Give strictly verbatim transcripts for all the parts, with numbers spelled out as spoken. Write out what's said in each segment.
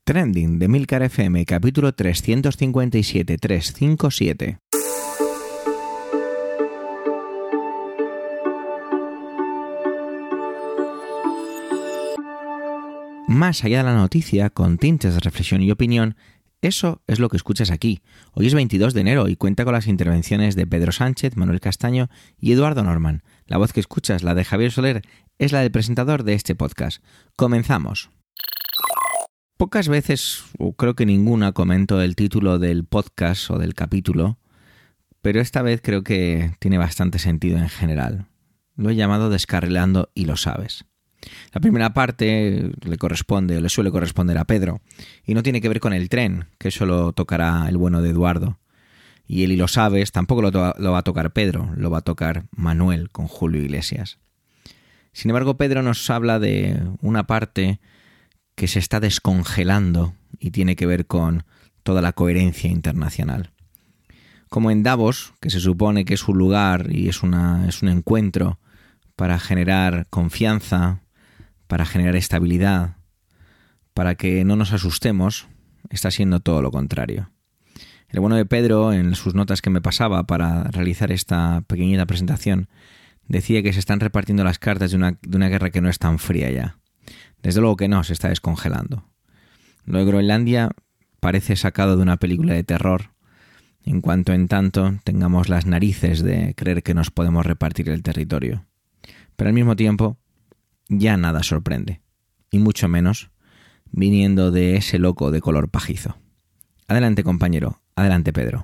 Trending de Milcar F M, capítulo trescientos cincuenta y siete, trescientos cincuenta y siete. Más allá de la noticia, con tintes de reflexión y opinión, eso es lo que escuchas aquí. Hoy es veintidós de enero y cuenta con las intervenciones de Pedro Sánchez, Manuel Castaño y Eduardo Norman. La voz que escuchas, la de Javier Soler, es la del presentador de este podcast. Comenzamos. Pocas veces, o creo que ninguna, comento el título del podcast o del capítulo, pero esta vez creo que tiene bastante sentido en general. Lo he llamado Descarrilando y lo sabes. La primera parte le corresponde, o le suele corresponder a Pedro, y no tiene que ver con el tren, que eso lo tocará el bueno de Eduardo. Y el y lo sabes tampoco lo, to- lo va a tocar Pedro, lo va a tocar Manuel con Julio Iglesias. Sin embargo, Pedro nos habla de una parte que se está descongelando y tiene que ver con toda la coherencia internacional. Como en Davos, que se supone que es un lugar y es, una, es un encuentro para generar confianza, para generar estabilidad, para que no nos asustemos, está siendo todo lo contrario. El bueno de Pedro, en sus notas que me pasaba para realizar esta pequeñita presentación, decía que se están repartiendo las cartas de una, de una guerra que no es tan fría ya. Desde luego que no, se está descongelando. Lo de Groenlandia parece sacado de una película de terror, en cuanto en tanto tengamos las narices de creer que nos podemos repartir el territorio. Pero al mismo tiempo, ya nada sorprende, y mucho menos viniendo de ese loco de color pajizo. Adelante, compañero, adelante, Pedro.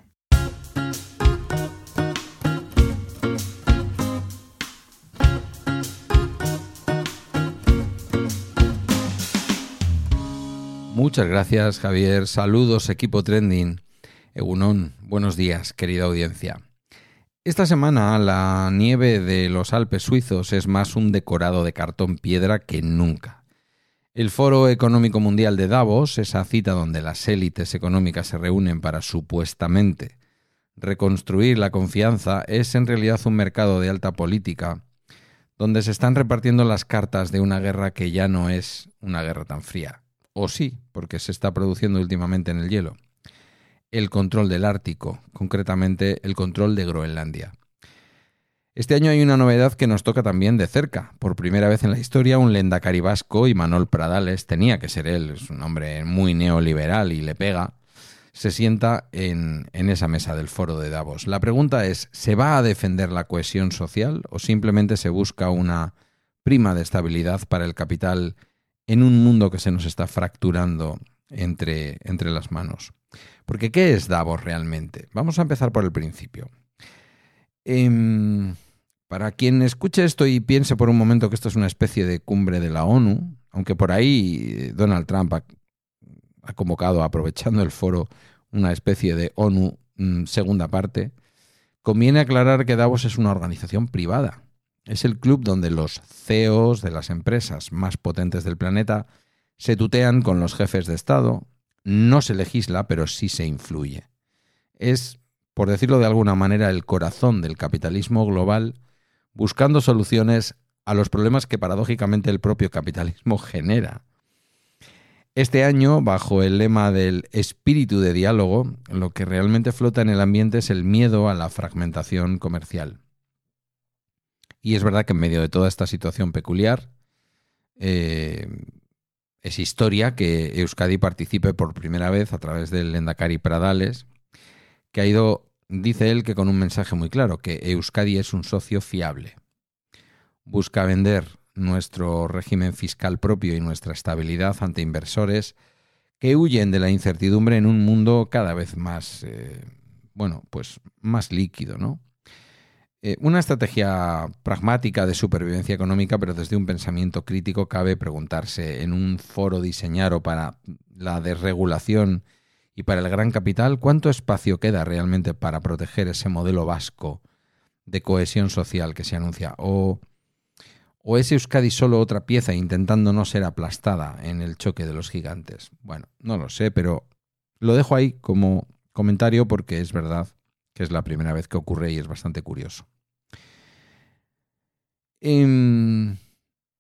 Muchas gracias, Javier. Saludos, equipo Trending. Egunon, buenos días, querida audiencia. Esta semana la nieve de los Alpes suizos es más un decorado de cartón piedra que nunca. El Foro Económico Mundial de Davos, esa cita donde las élites económicas se reúnen para supuestamente reconstruir la confianza, es en realidad un mercado de alta política donde se están repartiendo las cartas de una guerra que ya no es una guerra tan fría. O sí, porque se está produciendo últimamente en el hielo. El control del Ártico, concretamente el control de Groenlandia. Este año hay una novedad que nos toca también de cerca. Por primera vez en la historia, un lehendakari vasco, Imanol Pradales, tenía que ser él, es un hombre muy neoliberal y le pega, se sienta en, en esa mesa del foro de Davos. La pregunta es, ¿se va a defender la cohesión social o simplemente se busca una prima de estabilidad para el capital en un mundo que se nos está fracturando entre, entre las manos? Porque, ¿qué es Davos realmente? Vamos a empezar por el principio. Eh, para quien escuche esto y piense por un momento que esto es una especie de cumbre de la ONU, aunque por ahí Donald Trump ha, ha convocado, aprovechando el foro, una especie de ONU mmm, segunda parte, conviene aclarar que Davos es una organización privada. Es el club donde los C E Os de las empresas más potentes del planeta se tutean con los jefes de Estado. No se legisla, pero sí se influye. Es, por decirlo de alguna manera, el corazón del capitalismo global, buscando soluciones a los problemas que paradójicamente el propio capitalismo genera. Este año, bajo el lema del espíritu de diálogo, lo que realmente flota en el ambiente es el miedo a la fragmentación comercial. Y es verdad que en medio de toda esta situación peculiar, eh, es historia que Euskadi participe por primera vez a través del lehendakari Pradales, que ha ido, dice él, que con un mensaje muy claro, que Euskadi es un socio fiable. Busca vender nuestro régimen fiscal propio y nuestra estabilidad ante inversores que huyen de la incertidumbre en un mundo cada vez más, eh, bueno, pues más líquido, ¿no? Eh, una estrategia pragmática de supervivencia económica, pero desde un pensamiento crítico cabe preguntarse, en un foro diseñado para la desregulación y para el gran capital, ¿cuánto espacio queda realmente para proteger ese modelo vasco de cohesión social que se anuncia? ¿O, o es Euskadi solo otra pieza intentando no ser aplastada en el choque de los gigantes? Bueno, no lo sé, pero lo dejo ahí como comentario porque es verdad que es la primera vez que ocurre y es bastante curioso. Eh,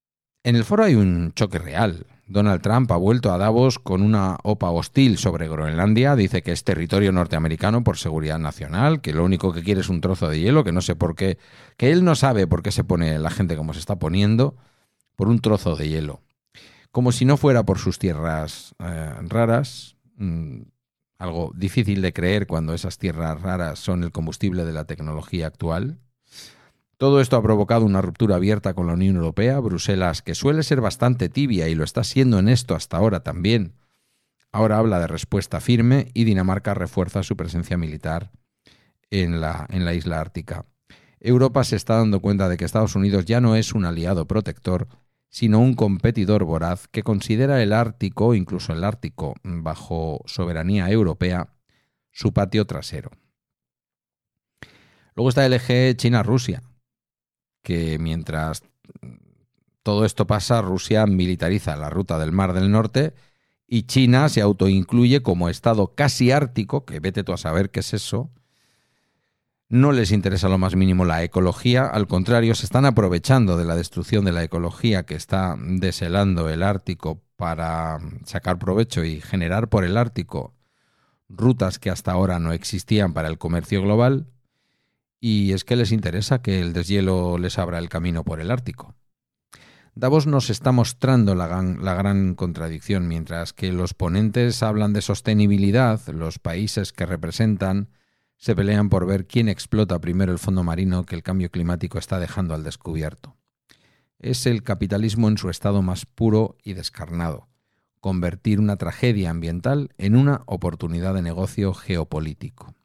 En el foro hay un choque real. Donald Trump ha vuelto a Davos con una OPA hostil sobre Groenlandia. Dice que es territorio norteamericano por seguridad nacional, que lo único que quiere es un trozo de hielo, que no sé por qué, que él no sabe por qué se pone la gente como se está poniendo, por un trozo de hielo. Como si no fuera por sus tierras eh, raras, mmm, algo difícil de creer cuando esas tierras raras son el combustible de la tecnología actual. Todo esto ha provocado una ruptura abierta con la Unión Europea. Bruselas, que suele ser bastante tibia y lo está siendo en esto hasta ahora también, ahora habla de respuesta firme, y Dinamarca refuerza su presencia militar en la, en la isla ártica. Europa se está dando cuenta de que Estados Unidos ya no es un aliado protector, sino un competidor voraz que considera el Ártico, incluso el Ártico bajo soberanía europea, su patio trasero. Luego está el eje China-Rusia, que mientras todo esto pasa, Rusia militariza la ruta del Mar del Norte y China se autoincluye como estado casi ártico, que vete tú a saber qué es eso. No les interesa lo más mínimo la ecología, al contrario, se están aprovechando de la destrucción de la ecología que está deshelando el Ártico para sacar provecho y generar por el Ártico rutas que hasta ahora no existían para el comercio global. Y es que les interesa que el deshielo les abra el camino por el Ártico. Davos nos está mostrando la gran, la gran contradicción. Mientras que los ponentes hablan de sostenibilidad, los países que representan se pelean por ver quién explota primero el fondo marino que el cambio climático está dejando al descubierto. Es el capitalismo en su estado más puro y descarnado. Convertir una tragedia ambiental en una oportunidad de negocio geopolítico.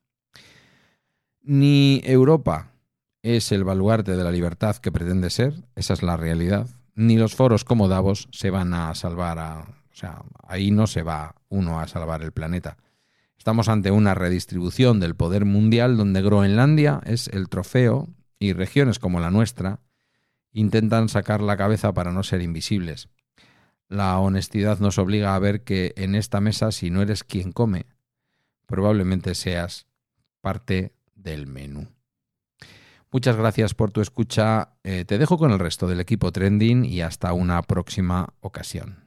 Ni Europa es el baluarte de la libertad que pretende ser, esa es la realidad, ni los foros como Davos se van a salvar, a, o sea, ahí no se va uno a salvar el planeta. Estamos ante una redistribución del poder mundial donde Groenlandia es el trofeo y regiones como la nuestra intentan sacar la cabeza para no ser invisibles. La honestidad nos obliga a ver que en esta mesa, si no eres quien come, probablemente seas parte del menú. Muchas gracias por tu escucha. Eh, te dejo con el resto del equipo Trending y hasta una próxima ocasión.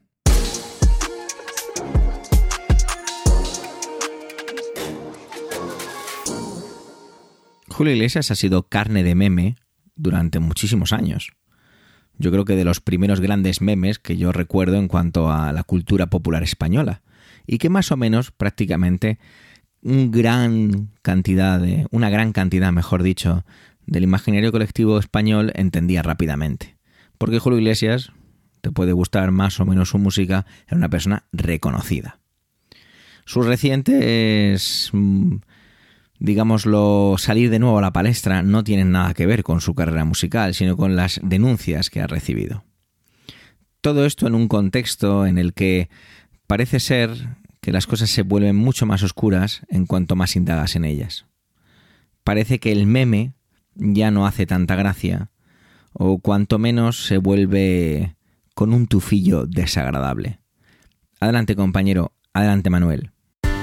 Julio Iglesias ha sido carne de meme durante muchísimos años. Yo creo que de los primeros grandes memes que yo recuerdo en cuanto a la cultura popular española, y que más o menos prácticamente un gran cantidad de, una gran cantidad, mejor dicho, del imaginario colectivo español entendía rápidamente. Porque Julio Iglesias, te puede gustar más o menos su música, era una persona reconocida. Sus recientes, digámoslo, salir de nuevo a la palestra no tienen nada que ver con su carrera musical, sino con las denuncias que ha recibido. Todo esto en un contexto en el que parece ser que las cosas se vuelven mucho más oscuras en cuanto más indagas en ellas. Parece que el meme ya no hace tanta gracia, o cuanto menos se vuelve con un tufillo desagradable. Adelante, compañero. Adelante, Manuel.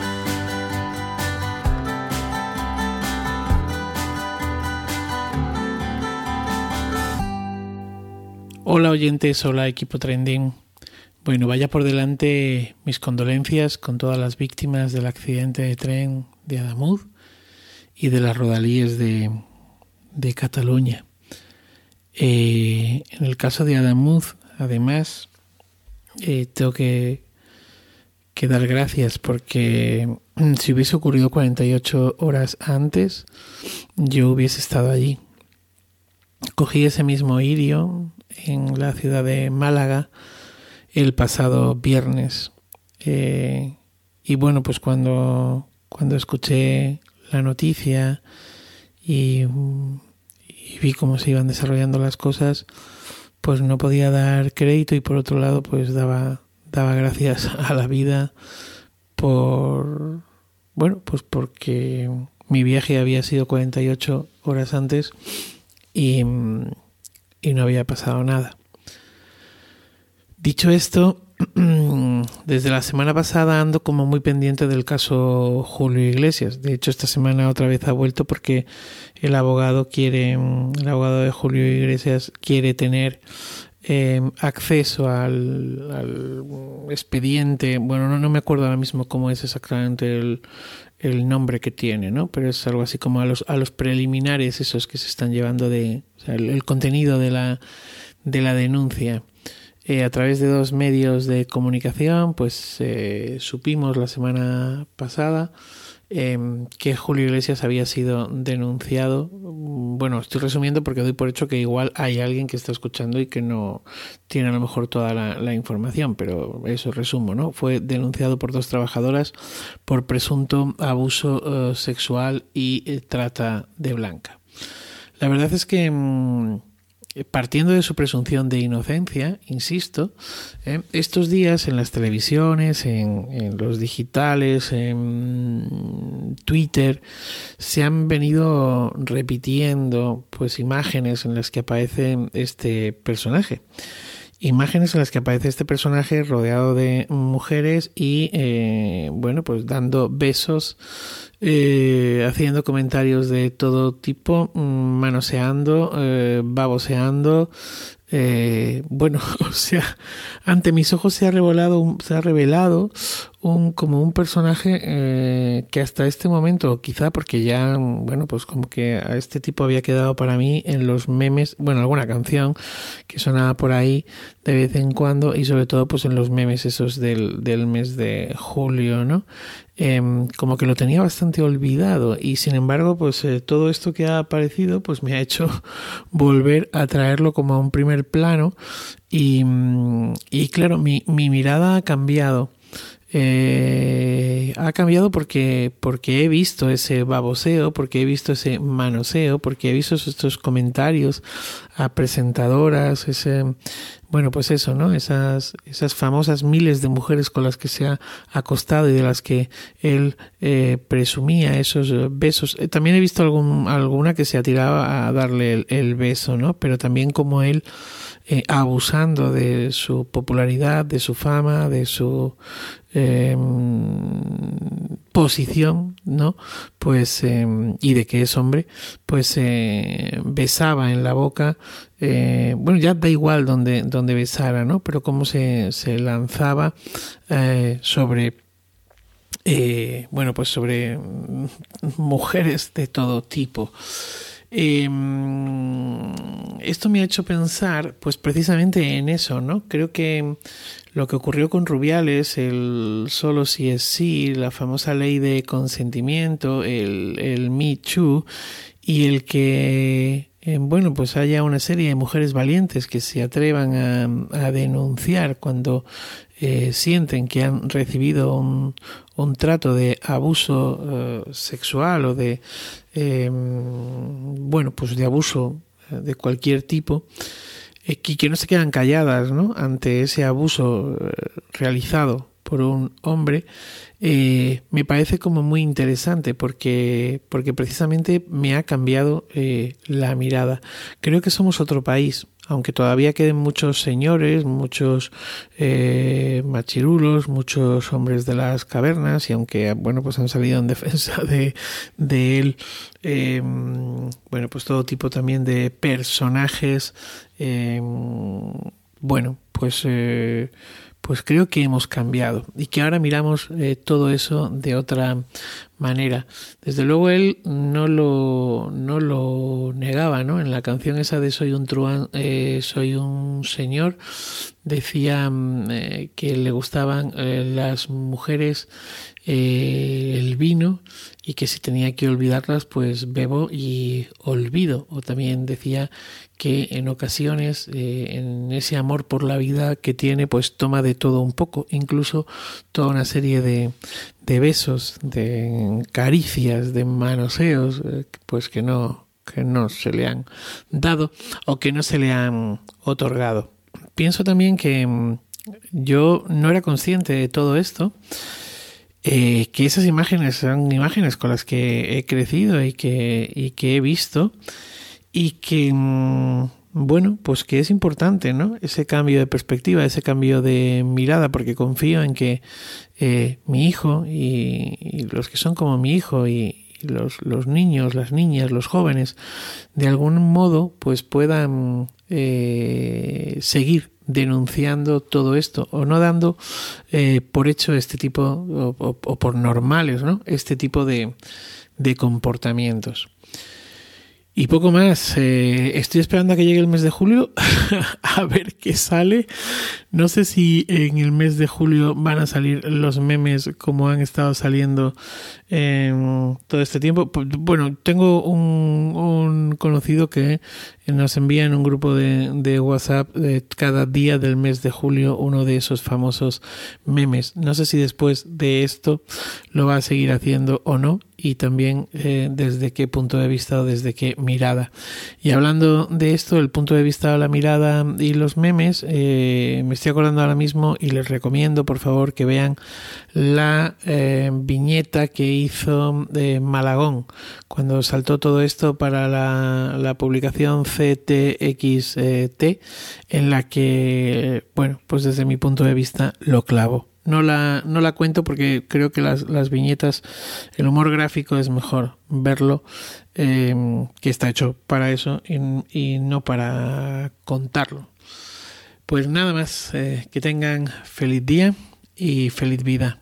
Hola oyentes, hola equipo Trending. Bueno, vaya por delante mis condolencias con todas las víctimas del accidente de tren de Adamuz y de las rodalíes de, de Cataluña. Eh, en el caso de Adamuz, además, eh, tengo que, que dar gracias porque si hubiese ocurrido cuarenta y ocho horas antes, yo hubiese estado allí. Cogí ese mismo irio en la ciudad de Málaga el pasado viernes eh, y bueno, pues cuando, cuando escuché la noticia y, y vi cómo se iban desarrollando las cosas, pues no podía dar crédito y por otro lado pues daba, daba gracias a la vida por, bueno, pues porque mi viaje había sido cuarenta y ocho horas antes y, y no había pasado nada. Dicho esto, desde la semana pasada ando como muy pendiente del caso Julio Iglesias. De hecho, esta semana otra vez ha vuelto porque el abogado quiere, el abogado de Julio Iglesias quiere tener eh, acceso al, al expediente. Bueno, no, no me acuerdo ahora mismo cómo es exactamente el, el nombre que tiene, ¿no? Pero es algo así como a los, a los preliminares esos que se están llevando de, o sea, el, el contenido de la, de la denuncia. Eh, a través de dos medios de comunicación, pues eh, supimos la semana pasada eh, que Julio Iglesias había sido denunciado. Bueno, estoy resumiendo porque doy por hecho que igual hay alguien que está escuchando y que no tiene a lo mejor toda la, la información, pero eso resumo, ¿no? Fue denunciado por dos trabajadoras por presunto abuso uh, sexual y eh, trata de blanca. La verdad es que mmm, partiendo de su presunción de inocencia, insisto, eh, estos días en las televisiones, en, en los digitales, en Twitter, se han venido repitiendo pues imágenes en las que aparece este personaje. Imágenes en las que aparece este personaje rodeado de mujeres y, eh, bueno, pues dando besos, eh, haciendo comentarios de todo tipo, manoseando, eh, baboseando. Eh, bueno, o sea, ante mis ojos se ha revelado, se ha revelado un, como un personaje eh, que hasta este momento, quizá porque ya, bueno, pues como que a este tipo había quedado para mí en los memes, bueno, alguna canción que sonaba por ahí de vez en cuando y sobre todo pues en los memes esos del, del mes de julio, ¿no? Eh, como que lo tenía bastante olvidado y sin embargo pues eh, todo esto que ha aparecido pues me ha hecho volver a traerlo como a un primer plano y, y claro, mi, mi mirada ha cambiado. Eh, ha cambiado porque, porque he visto ese baboseo, porque he visto ese manoseo, porque he visto estos comentarios a presentadoras, ese, bueno, pues eso, ¿no? Esas, esas famosas miles de mujeres con las que se ha acostado y de las que él eh, presumía esos besos. Eh, también he visto algún, alguna que se atiraba a darle el, el beso, ¿no? Pero también como él eh, abusando de su popularidad, de su fama, de su Eh, posición, ¿no? Pues eh, y de que es hombre, pues eh, besaba en la boca, eh, bueno, ya da igual donde, donde besara, ¿no? Pero cómo se, se lanzaba eh, sobre eh, bueno, pues sobre mujeres de todo tipo. Eh, esto me ha hecho pensar pues precisamente en eso, ¿no? Creo que lo que ocurrió con Rubiales, el solo si es sí, la famosa ley de consentimiento, el, el Me Too y el que eh, bueno, pues haya una serie de mujeres valientes que se atrevan a, a denunciar cuando eh, sienten que han recibido un, un trato de abuso eh, sexual o de eh, bueno, pues de abuso de cualquier tipo, eh, que, que no se quedan calladas, ¿no? Ante ese abuso eh, realizado por un hombre. Eh, me parece como muy interesante porque, porque precisamente me ha cambiado eh, la mirada. Creo que somos otro país, aunque todavía queden muchos señores, muchos eh, machirulos, muchos hombres de las cavernas, y aunque bueno, pues han salido en defensa de, de él, eh, bueno, pues todo tipo también de personajes, eh, bueno, pues eh, pues creo que hemos cambiado y que ahora miramos eh, todo eso de otra manera. Desde luego él no lo no lo negaba, ¿no? En la canción esa de Soy un truán, eh, soy un señor, decía eh, que le gustaban eh, las mujeres, eh, el vino, y que si tenía que olvidarlas pues bebo y olvido. O también decía que en ocasiones eh, en ese amor por la vida que tiene pues toma de todo un poco, incluso toda una serie de, de besos, de caricias, de manoseos eh, pues que no, que no se le han dado o que no se le han otorgado. Pienso también que yo no era consciente de todo esto, eh, que esas imágenes son imágenes con las que he crecido y que, y que he visto, y que, bueno, pues que es importante, ¿no? Ese cambio de perspectiva, ese cambio de mirada, porque confío en que eh, mi hijo y, y los que son como mi hijo y, y los, los niños, las niñas, los jóvenes, de algún modo, pues puedan eh, seguir denunciando todo esto o no dando eh, por hecho este tipo o, o, o por normales, ¿no? Este tipo de, de comportamientos. Y poco más, eh, estoy esperando a que llegue el mes de julio a ver qué sale. No sé si en el mes de julio van a salir los memes como han estado saliendo en todo este tiempo. Bueno, tengo un, un conocido que nos envía en un grupo de, de WhatsApp de cada día del mes de julio uno de esos famosos memes. No sé si después de esto lo va a seguir haciendo o no, y también eh, desde qué punto de vista o desde qué mirada. Y hablando de esto, el punto de vista, la mirada y los memes, eh, me estoy acordando ahora mismo y les recomiendo por favor que vean la eh, viñeta que hizo eh, Malagón cuando saltó todo esto para la, la publicación C T X T, en la que, bueno, pues desde mi punto de vista lo clavo. No la, no la cuento porque creo que las, las viñetas, el humor gráfico es mejor verlo, eh, que está hecho para eso y, y no para contarlo. Pues nada más, eh, que tengan feliz día y feliz vida.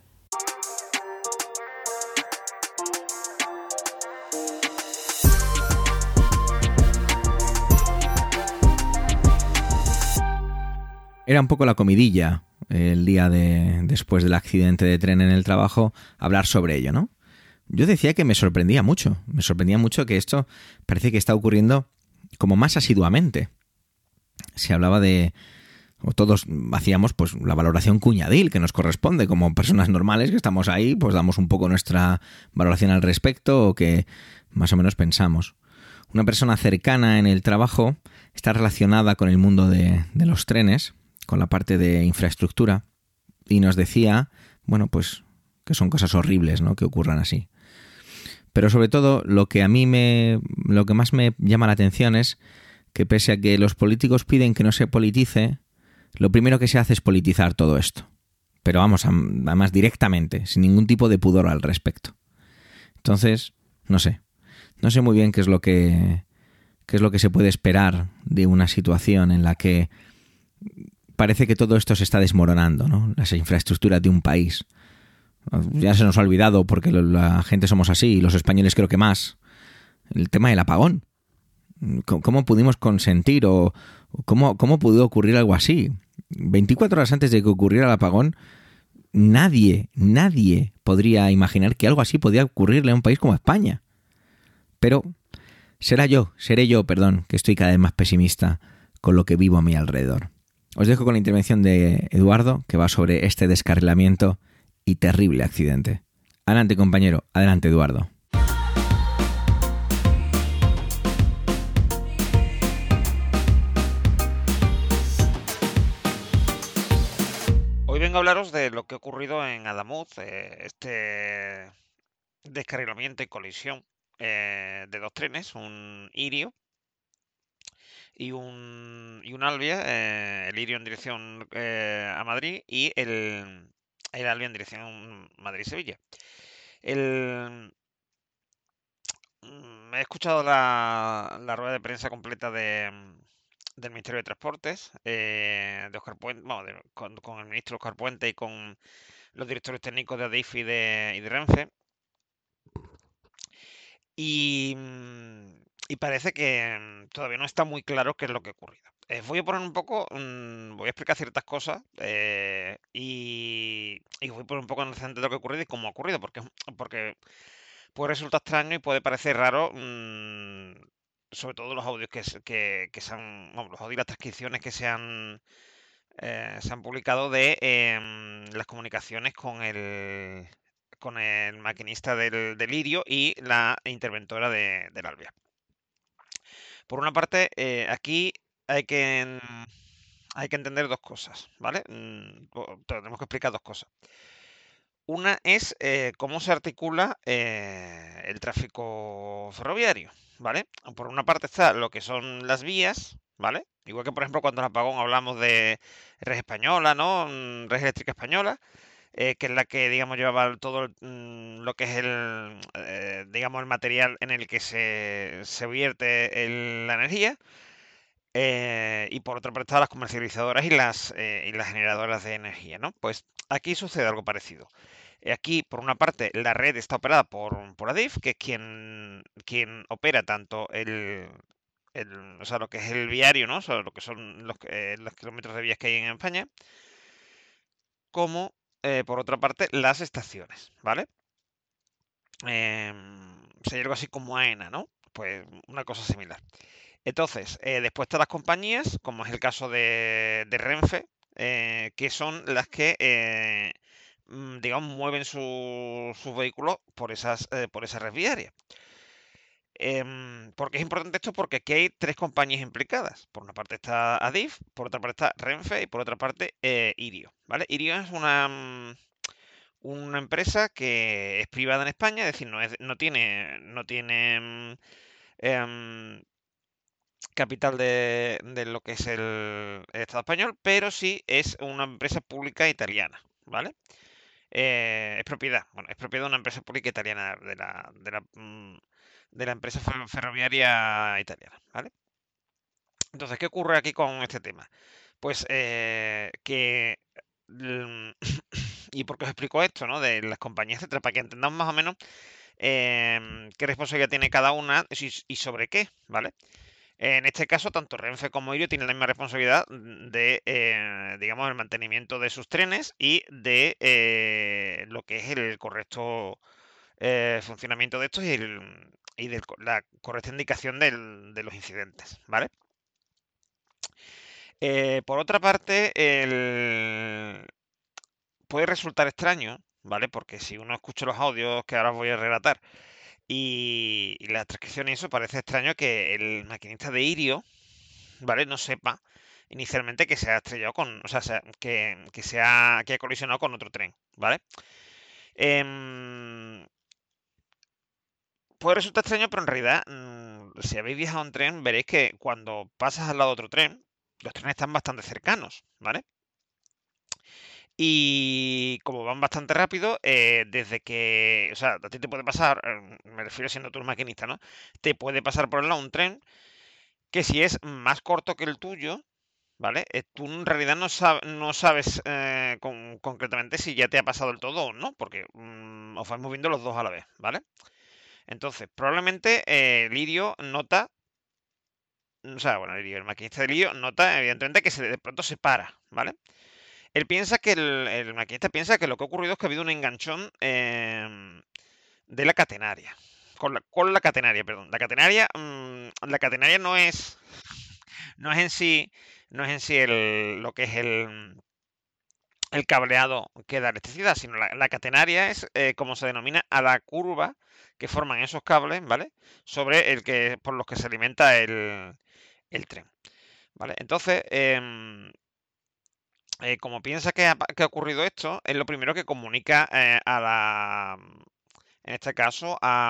Era un poco la comidilla el día de después del accidente de tren en el trabajo, hablar sobre ello, ¿no? Yo decía que me sorprendía mucho, me sorprendía mucho que esto parece que está ocurriendo como más asiduamente. Se hablaba de, o todos hacíamos pues la valoración cuñadil que nos corresponde como personas normales que estamos ahí, pues damos un poco nuestra valoración al respecto o que más o menos pensamos. Una persona cercana en el trabajo está relacionada con el mundo de, de los trenes, con la parte de infraestructura, y nos decía, bueno, pues que son cosas horribles, ¿no?, que ocurran así. Pero sobre todo lo que a mí me, lo que más me llama la atención es que pese a que los políticos piden que no se politice, lo primero que se hace es politizar todo esto. Pero vamos, además directamente, sin ningún tipo de pudor al respecto. Entonces, no sé, no sé muy bien qué es lo que, qué es lo que se puede esperar de una situación en la que parece que todo esto se está desmoronando, ¿no? Las infraestructuras de un país. Ya se nos ha olvidado porque la gente somos así, y los españoles creo que más. El tema del apagón. ¿Cómo pudimos consentir o cómo, cómo pudo ocurrir algo así? veinticuatro horas antes de que ocurriera el apagón, nadie, nadie podría imaginar que algo así podía ocurrirle a un país como España. Pero será yo, seré yo, perdón, que estoy cada vez más pesimista con lo que vivo a mi alrededor. Os dejo con la intervención de Eduardo, que va sobre este descarrilamiento y terrible accidente. Adelante, compañero. Adelante, Eduardo. Hoy vengo a hablaros de lo que ha ocurrido en Adamuz, eh, este descarrilamiento y colisión eh, de dos trenes, un Irio y un, y un Alvia, eh, el Irio en dirección eh, a Madrid y el, el Alvia en dirección Madrid-Sevilla. El, me he escuchado la, la rueda de prensa completa de, del Ministerio de Transportes, eh, de Óscar Puente, bueno, de, con, con el ministro Óscar Puente y con los directores técnicos de Adif y de, y de Renfe. Y, y parece que todavía no está muy claro qué es lo que ha ocurrido. Eh, voy a poner un poco, mmm, voy a explicar ciertas cosas eh, y, y voy a poner un poco en el centro de lo que ha ocurrido y cómo ha ocurrido, porque, porque puede resultar extraño y puede parecer raro, mmm, sobre todo los audios que, que, que se han, bueno, los audios y las transcripciones que se han, eh, se han publicado de eh, las comunicaciones con el, con el maquinista del, del Irio y la interventora de, del Alvia. Por una parte, eh, aquí hay que, hay que entender dos cosas, ¿vale? Tenemos que explicar dos cosas. Una es eh, cómo se articula eh, el tráfico ferroviario, ¿vale? Por una parte está lo que son las vías, ¿vale? Igual que, por ejemplo, cuando en apagón hablamos de Red Española, ¿no? Red Eléctrica Española. eh, que es la que, digamos, llevaba todo el, mm, lo que es el, eh, digamos, el material en el que se, se vierte el- la energía. Eh, y por otra parte están las comercializadoras y las, eh, y las generadoras de energía, ¿no? Pues aquí sucede algo parecido. Eh, Aquí, por una parte, la red está operada por, por Adif, que es quien, quien opera tanto el, el- o sea, lo que es el viario, ¿no? O sea, lo que son los, eh, los kilómetros de vías que hay en España, como, eh, por otra parte, las estaciones, ¿vale? Em, sería algo así como AENA, ¿no? Pues una cosa similar. Entonces, eh, después están las compañías, como es el caso de, de Renfe, eh, que son las que, eh, mm, digamos, mueven su- sus vehículos por esas, eh, por esa red viaria. Em, ¿por qué es importante esto? Porque aquí hay tres compañías implicadas. Por una parte está Adif, por otra parte está Renfe y por otra parte eh, Irio, ¿vale? Irio es una, mm, una empresa que es privada en España, es decir, no, es, no tiene, no tiene mm, em, capital de, de lo que es el, el Estado español, pero sí es una empresa pública italiana, ¿vale? Eh, es propiedad, bueno, es propiedad de una empresa pública italiana, de la, de la, mm, de la empresa fer- ferroviaria italiana, ¿vale? Entonces, ¿qué ocurre aquí con este tema? Pues eh, que... mm, ¿Y por qué os explico esto, no? De las compañías, etcétera, para que entendamos más o menos em, qué responsabilidad tiene cada una y, y sobre qué, ¿vale? En este caso, tanto Renfe como Irio tienen la misma responsabilidad de, eh, digamos, el mantenimiento de sus trenes y de eh, lo que es el correcto eh, funcionamiento de estos y, el- y de la correcta indicación del- de los incidentes, ¿vale? Eh, por otra parte, el- puede resultar extraño, ¿vale? Porque si uno escucha los audios que ahora os voy a relatar y, y la transcripción y eso, parece extraño que el maquinista de Irio, ¿vale? No sepa inicialmente que se ha estrellado con, o sea, se ha- que, que se ha, que ha colisionado con otro tren, ¿vale? Em, puede resultar extraño, pero en realidad, mm, si habéis viajado en tren, veréis que cuando pasas al lado de otro tren, los trenes están bastante cercanos, ¿vale? Y como van bastante rápido, eh, desde que, o sea, a ti te puede pasar, eh, me refiero siendo tú el maquinista, ¿no? Te puede pasar por el lado un tren que si es más corto que el tuyo, ¿vale? Eh, tú en realidad no, sab- no sabes eh, con- concretamente si ya te ha pasado el todo o no, porque mm, os vais moviendo los dos a la vez, ¿vale? Entonces, probablemente eh, Lirio nota, o sea, bueno, Lirio, el maquinista de Lirio nota evidentemente que se, de pronto se para, ¿vale? Él piensa que el, el maquinista piensa que lo que ha ocurrido es que ha habido un enganchón em, de la catenaria. Con la, con la catenaria, perdón. La catenaria, mm, la catenaria no es, no es en sí, no es en sí el, lo que es el, el cableado que da electricidad, sino la, la catenaria es eh, como se denomina a la curva que forman esos cables, ¿vale? Sobre el que, por los que se alimenta el, el tren, ¿vale? Entonces, em, eh, como piensa que ha, que ha ocurrido esto, es lo primero que comunica eh, a la, en este caso, a,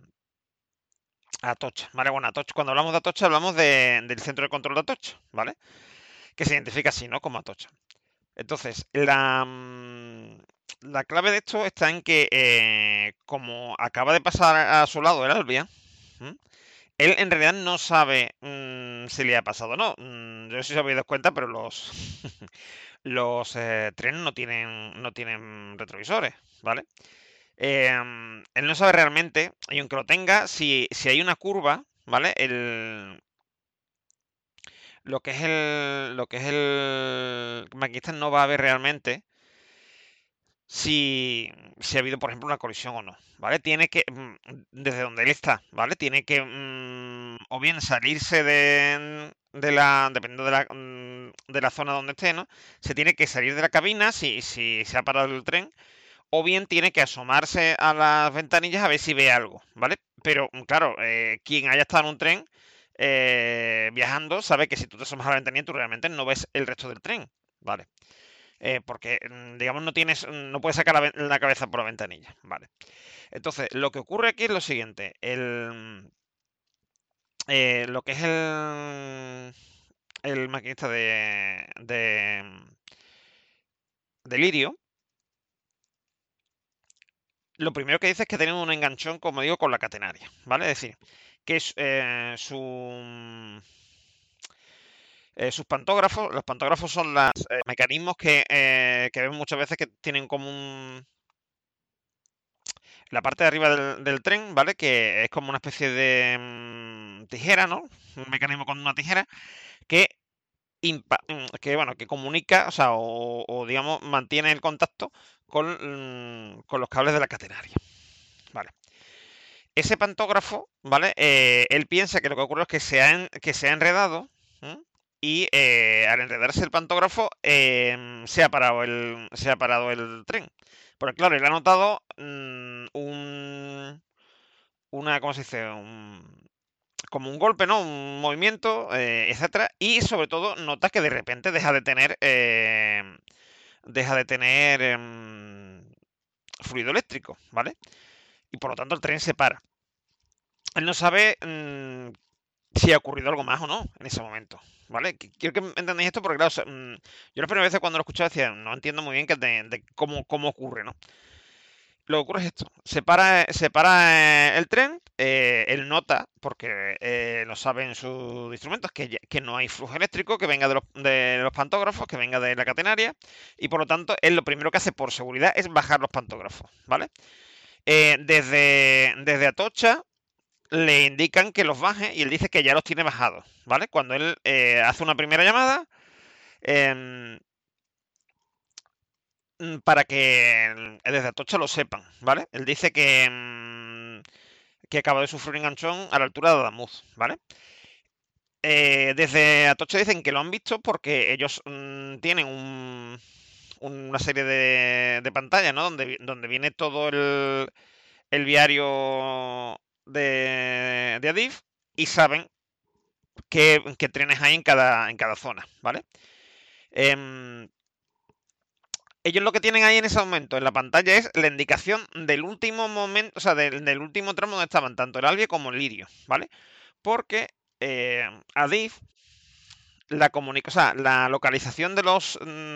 a Atocha, ¿vale? Bueno, Atocha, cuando hablamos de Atocha hablamos de- del centro de control de Atocha, ¿vale? Que se identifica así, ¿no? Como Atocha. Entonces, la, mm, la clave de esto está en que, eh, como acaba de pasar a su lado el Albia, ¿m? Él en realidad no sabe mm, si le ha pasado o no. Mm, yo no sé si os habéis dado cuenta, pero los, los eh, trenes no tienen, no tienen retrovisores, ¿vale? Em, él no sabe realmente, y aunque lo tenga, si, si hay una curva, ¿vale? El, lo que es el, lo que es el maquinista no va a ver realmente si, si ha habido, por ejemplo, una colisión o no, ¿vale? Tiene que, mm, desde donde él está, ¿vale? Tiene que mm, o bien salirse de, de la, dependiendo de la, mm, de la zona donde esté, ¿no? Se tiene que salir de la cabina si, si se ha parado el tren, o bien tiene que asomarse a las ventanillas a ver si ve algo, ¿vale? Pero mm, claro, eh, quien haya estado en un tren eh, viajando sabe que si tú te asomas a la ventanilla tú realmente no ves el resto del tren, ¿vale? Eh, porque, mm, digamos, no tienes, mm, no puedes sacar la, ven- la cabeza por la ventanilla, ¿vale? Entonces, lo que ocurre aquí es lo siguiente, el, eh, lo que es el, el maquinista de, de, de Lirio, lo primero que dice es que tienen un enganchón, como digo, con la catenaria, ¿vale? Es decir, que es, eh, su, eh, sus pantógrafos, los pantógrafos son los eh, mecanismos que, eh, que vemos muchas veces que tienen como un... La parte de arriba del, del tren, ¿vale? Que es como una especie de mm, tijera, ¿no? Un mecanismo con una tijera que, que bueno, que comunica, o sea, o, o digamos, mantiene el contacto con, mm, con los cables de la catenaria. Vale. Ese pantógrafo, ¿vale? Eh, él piensa que lo que ocurre es que se ha, en, que se ha enredado, ¿eh? Y eh, al enredarse el pantógrafo eh, se, ha parado el, se ha parado el tren. Porque claro, él ha notado mmm, un... una, ¿cómo se dice? Un, como un golpe, ¿no? Un movimiento, eh, etcétera. Y sobre todo notas que de repente deja de tener... Eh, deja de tener... Eh, fluido eléctrico, ¿vale? Y por lo tanto el tren se para. Él no sabe mmm, si ha ocurrido algo más o no en ese momento, ¿vale? Quiero que entendáis esto porque, claro, o sea, mmm, yo las primeras veces cuando lo escuchaba decía, no entiendo muy bien que de, de cómo, cómo ocurre, ¿no? Lo que ocurre es esto, se para, se para el tren, eh, él nota, porque eh, lo sabe en sus instrumentos, que, que no hay flujo eléctrico, que venga de los, de los pantógrafos, que venga de la catenaria, y por lo tanto, él lo primero que hace por seguridad es bajar los pantógrafos, ¿vale? Eh, desde, desde Atocha le indican que los baje y él dice que ya los tiene bajados, ¿vale? Cuando él eh, hace una primera llamada eh, para que desde Atocha lo sepan, ¿vale? Él dice que, que acaba de sufrir un enganchón a la altura de Adamuz, ¿vale? Eh, desde Atocha dicen que lo han visto porque ellos mmm, tienen un, una serie de, de pantallas, ¿no? Donde, donde viene todo el, el viario de, de Adif y saben qué, qué trenes hay en cada, en cada zona, ¿vale? Eh, ellos lo que tienen ahí en ese momento en la pantalla es la indicación del último momento, o sea, del, del último tramo donde estaban tanto el Albia como el Lirio, ¿vale? Porque eh, Adif, la comunica, o sea, la localización de los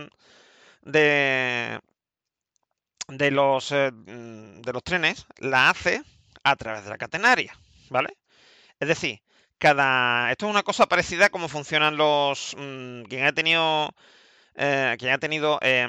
de, de los eh, de los trenes la hace a través de la catenaria, ¿vale? Es decir, cada esto es una cosa parecida a cómo funcionan los mmm, quien ha tenido eh, quien ha tenido eh,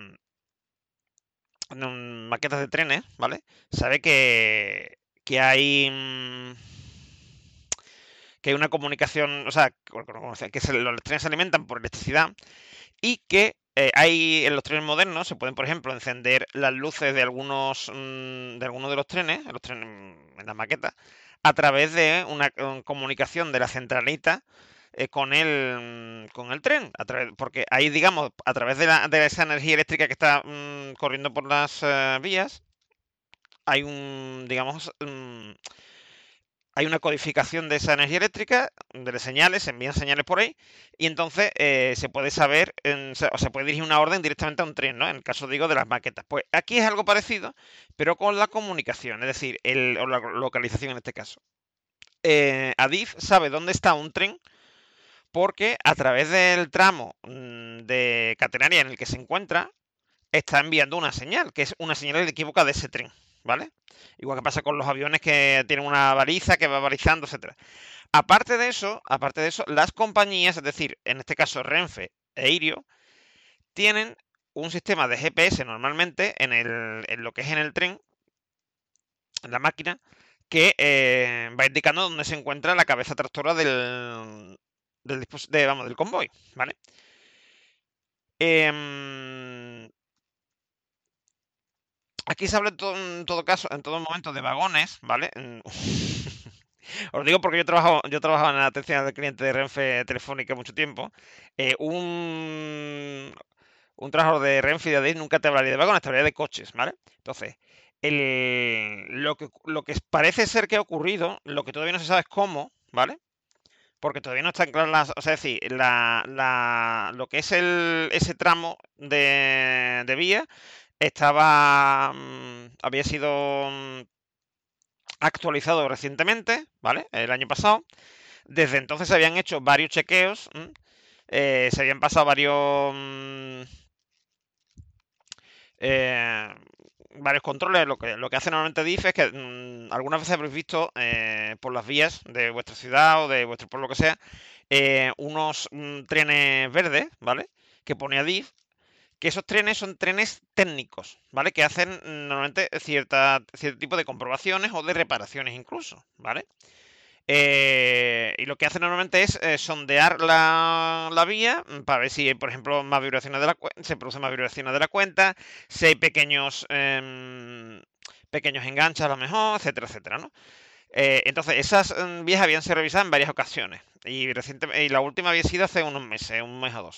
maquetas de trenes, ¿vale? Sabe que, que hay mmm, que hay una comunicación, o sea, que se, los trenes se alimentan por electricidad y que eh, hay en los trenes modernos se pueden, por ejemplo, encender las luces de algunos mmm, de algunos de los trenes, en los trenes en las maquetas, a través de una, una comunicación de la centralita eh, con el con el tren, a través, porque ahí, digamos, a través de, la, de esa energía eléctrica que está mmm, corriendo por las uh, vías, hay un, digamos, mmm, hay una codificación de esa energía eléctrica, de las señales, se envían señales por ahí, y entonces eh, se puede saber, en, o se puede dirigir una orden directamente a un tren, ¿no? En el caso, digo, de las maquetas. Pues aquí es algo parecido, pero con la comunicación, es decir, el, o la localización en este caso. Eh, Adif sabe dónde está un tren porque a través del tramo de catenaria en el que se encuentra, está enviando una señal, que es una señal inequívoca de ese tren, ¿vale? Igual que pasa con los aviones que tienen una baliza que va balizando, etcétera. Aparte de eso, aparte de eso, las compañías, es decir, en este caso Renfe e Irio, tienen un sistema de G P S normalmente en, el, en lo que es en el tren, en la máquina, que eh, va indicando dónde se encuentra la cabeza tractora del, del, de, vamos, del convoy, ¿vale? Eh, Aquí se habla en todo, en todo caso, en todo momento de vagones, ¿vale? Os digo porque yo he trabajado, yo he trabajado en la atención al cliente de Renfe Telefónica mucho tiempo. Eh, un, un trabajador de Renfe y de Adif nunca te hablaría de vagones, te hablaría de coches, ¿vale? Entonces, el, lo, que, lo que parece ser que ha ocurrido, lo que todavía no se sabe es cómo, ¿vale? Porque todavía no están claras las... O sea, es decir, la, la, lo que es el, ese tramo de, de vía estaba... había sido actualizado recientemente, ¿vale? El año pasado. Desde entonces se habían hecho varios chequeos, eh, se habían pasado varios... Eh, varios controles. Lo que, lo que hace normalmente D I F es que mmm, algunas veces habréis visto eh, por las vías de vuestra ciudad o de vuestro pueblo, lo que sea, eh, unos mmm, trenes verdes, ¿vale? Que pone a D I F, que esos trenes son trenes técnicos, ¿vale? Que hacen normalmente cierta, cierto tipo de comprobaciones o de reparaciones incluso, ¿vale? Eh, y lo que hace normalmente es eh, sondear la, la vía para ver si hay, por ejemplo, más vibraciones de la se producen más vibraciones de la cuenta, si hay pequeños eh, pequeños enganches a lo mejor, etcétera, etcétera, ¿no? Eh, entonces, esas eh, vías habían sido revisadas en varias ocasiones y, recientemente, y la última había sido hace unos meses, un mes o dos.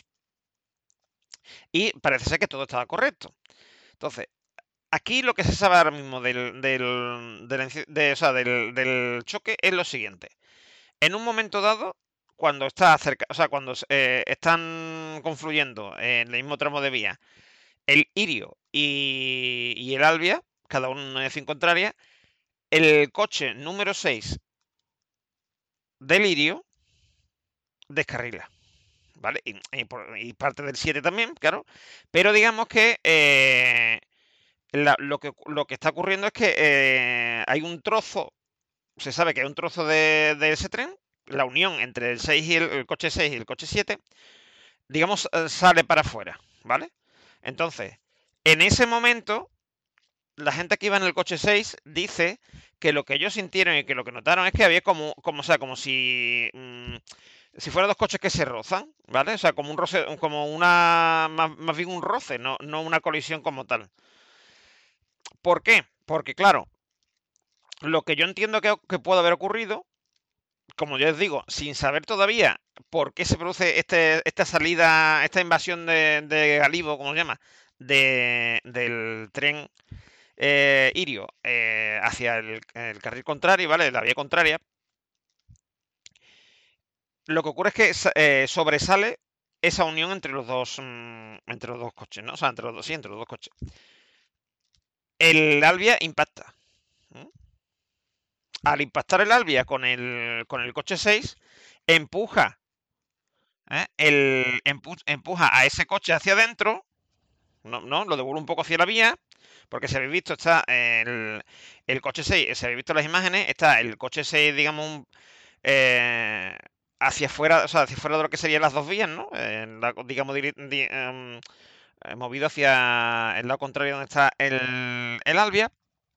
Y parece ser que todo estaba correcto. Entonces, aquí lo que se sabe ahora mismo del, del, del, de, o sea, del, del choque es lo siguiente. En un momento dado, cuando está cerca, o sea, cuando eh, están confluyendo en el mismo tramo de vía, el Irio y, y el Albia, cada uno en una dirección contraria, el coche número seis del Irio descarrila. ¿Vale? Y, y, por, y parte del siete también, claro. Pero digamos que, eh, la, lo que lo que está ocurriendo es que eh, hay un trozo, se sabe que hay un trozo de, de ese tren, la unión entre el seis y el, el coche seis y el coche siete, digamos, sale para afuera, ¿vale? Entonces, en ese momento, la gente que iba en el coche seis dice que lo que ellos sintieron y que lo que notaron es que había como, como o sea, como si... Mmm, si fueran dos coches que se rozan, ¿vale? O sea, como un roce, como una, más, más bien un roce, no, no una colisión como tal. ¿Por qué? Porque, claro, lo que yo entiendo que, que puede haber ocurrido, como yo les digo, sin saber todavía por qué se produce este, esta salida, esta invasión de, de Galibo, como se llama, de, del tren eh, Irio eh, hacia el, el carril contrario, ¿vale? La vía contraria. Lo que ocurre es que eh, sobresale esa unión entre los dos mmm, entre los dos coches, ¿no? O sea, entre los dos, sí, entre los dos coches. El Albia impacta. ¿Mm? Al impactar el Albia con el, con el coche seis, empuja, ¿eh? el, empu, empuja a ese coche hacia adentro, ¿no? ¿no? Lo devuelve un poco hacia la vía, porque si habéis visto, está el, el coche seis, si habéis visto las imágenes, está el coche seis, digamos, eh, hacia afuera, o sea, hacia afuera de lo que serían las dos vías, ¿no? Eh, la, digamos, di, di, um, movido hacia el lado contrario donde está el, el Albia.